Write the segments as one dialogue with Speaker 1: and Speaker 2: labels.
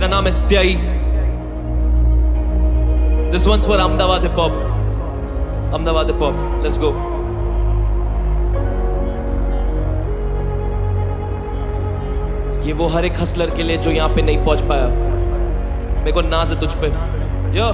Speaker 1: मेरा नाम है स्याही। This one's for Ahmedabad hip hop. Ahmedabad hip hop. Let's go. ये वो हर एक हसलर के लिए जो यहाँ पे नहीं पहुंच पाया। मेरे को नाज है तुझ पे। यो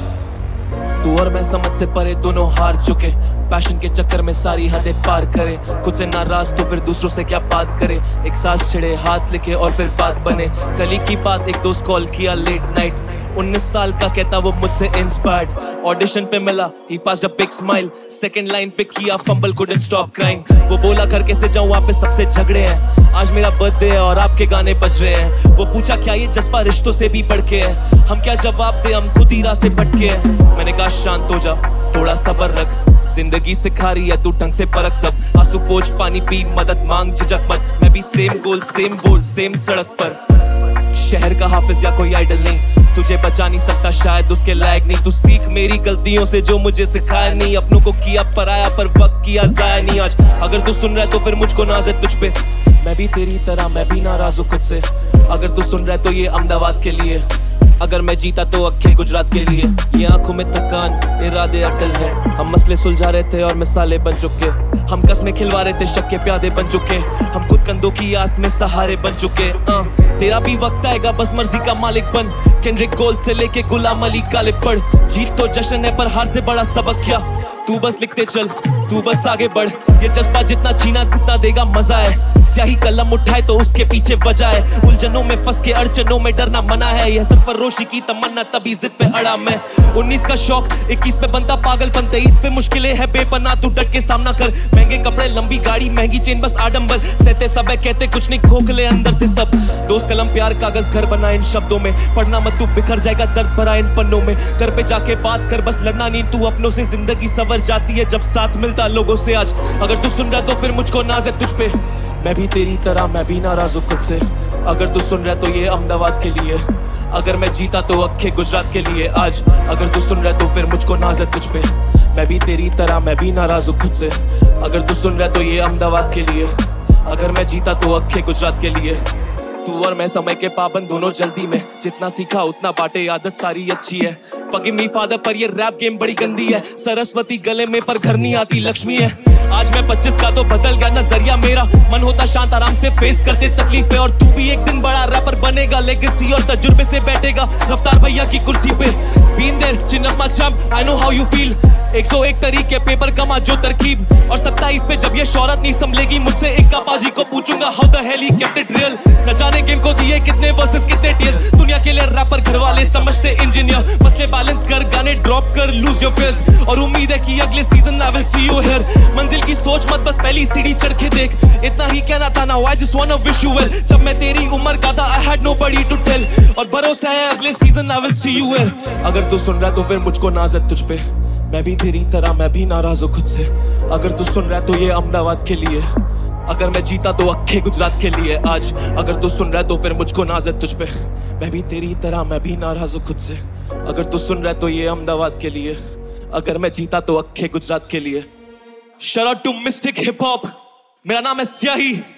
Speaker 1: तू और मैं समझ से परे दोनों हार चुके, पैशन के चक्कर में सारी हदें पार करे। खुद से नाराज तो फिर दूसरों से क्या बात करे। एक सांस छिड़े हाथ लिखे और फिर बात बने। कल की बात एक दोस्त कॉल किया लेट नाइट, 19 साल का कहता वो मुझसे इंस्पायर्ड। ऑडिशन पे मिला he passed a big smile, second line पे किया फंबल कुडंट स्टॉप क्राइंग। वो बोला घर कैसे जाऊं वहाँ पे सबसे झगड़े हैं, आज मेरा बर्थडे है और आपके गाने बज रहे हैं। वो पूछा क्या ये जज्बा रिश्तों से भी बढ़ के है, हम क्या जवाब दे हम खुद ही राह से भटके हैं। मैंने कहा शांत हो जा थोड़ा सब्र रख, जिंदगी सिखा रही है तू ढंग से परख सब। आंसू पोंछ पानी पी मदद मांग झिझक मत, मैं भी सेम गोल सेम बोल सेम सड़क पर। शहर का हाफिज या कोई आइडल नहीं, तुझे बचा नहीं सकता शायद उसके लायक नहीं। तू सीख मेरी गलतियों से जो मुझे सिखाया नहीं, अपनों को किया पराया पर वक्त किया जाया नहीं। आज अगर तू सुन रहा है तो फिर मुझको नाज है तुझ पे, मैं भी तेरी तरह मैं भी नाराज हूँ खुद से। अगर तू सुन रहा है तो ये अहमदाबाद के लिए, अगर मैं जीता तो अक्खे गुजरात के लिए। ये आंखों में थकान इरादे अटल है, हम मसले सुलझा रहे थे और मिसाले बन चुके। हम कस्में खिलवा रहे थे शक के प्यादे बन चुके, हम खुद कंधों की आस में सहारे बन चुके। तेरा भी वक्त आएगा बस मर्जी का मालिक बन, केंड्रिक गोल्ड से लेके गुलाम अली काले पढ़। जीत तो जश्न है पर हार से बड़ा सबक क्या, तू बस लिखते चल तू बस आगे बढ़। ये जज्बा जितना जीना उतना देगा मजा है, स्याही कलम उठाए तो उसके पीछे वजह है। उलझनों में फंस के अड़चनों में डरना मना है, यह सरफरोशी की तमन्ना तभी जिद पे अड़ा मैं। 19 का शौक 21 पे बनता पागलपन, 23 पे मुश्किलें है बेपनाह तू डट के सामना कर। महंगे कपड़े लंबी गाड़ी महंगी चेन बस आडंबर, सहते सब है कहते कुछ नहीं खोखले अंदर से सब। दोस्त कलम प्यार कागज घर बना इन शब्दों में, पढ़ना मत तू बिखर जाएगा दर्द भरा इन पन्नों में। घर पे जाके बात कर बस लड़ना नहीं तू अपनों से, जिंदगी सवर जाती है जब साथ मिलता लोगों से। आज अगर तू सुन रहा तो फिर मुझको नाज है तुझ पे, मैं भी तेरी तरह मैं भी नाराज हूँ खुद से। अगर तू सुन रहा तो ये अहमदाबाद के लिए, अगर मैं जीता तो अक्खे गुजरात के लिए। आज अगर तू सुन रहा तो फिर मुझको नाज है तुझ पे, मैं भी तेरी तरह मैं भी नाराज हूँ खुद से। अगर तू सुन रहा तो ये अहमदाबाद के लिए, अगर मैं जीता तो अक्खे गुजरात के लिए। तू और मैं समय के पाबंद दोनों जल्दी में, जितना सीखा उतना बांटे आदत सारी अच्छी है। फॉरगिव मी फादर पर ये रैप गेम बड़ी गंदी है, सरस्वती गले में पर घर नहीं आती लक्ष्मी है। आज मैं 25 का तो बदल गया नजरिया मेरा, मन होता शांत आराम से फेस करते तकलीफें। और तू भी एक दिन बड़ा रैपर बनेगा, लेगेसी और तजुर्बे से बैठेगा रफ्तार भैया की कुर्सी पे। Been there chin up my champ I know how you feel, 101 तरीके पेपर कमा जो तरकीब। और 27 पे जब ये शौहरत नहीं संभलेगी मुझसे एक कापाजी को पूछूंगा how the hell he kept it real. न जाने गेम को दिए कितने वर्सेस कितने टीयर्स, दुनिया के लिए रैपर घर वाले समझते इंजीनियर। मसले बैलेंस कर गाने ड्रॉप कर लूज योर फेस, और उम्मीद है कि अगले season I will see you here. मंजिल की सोच मत बस पहली सीढ़ी चढ़ के देख, इतना ही कहना था ना I just wanna wish you well. जब मैं तेरी उम्र का था I had nobody to tell, और भरोसा है अगले season I will see you here. अगर तू सुन रहा तो फिर मुझको नाज है तुझ पे, मैं भी तेरी तरह मैं भी नाराज हूँ खुद से। अगर तू सुन रहा है तो ये अहमदाबाद के लिए, अगर मैं जीता तो अक्खे गुजरात के लिए। आज अगर तू सुन रहा है तो फिर मुझको नाज है तुझ पे, मैं भी तेरी तरह मैं भी नाराज हूँ खुद से। अगर तू सुन रहा है तो ये अहमदाबाद के लिए, अगर मैं जीता तो अक्खे गुजरात के लिए। Shout out to Mystic Hip Hop, मेरा नाम है स्याही।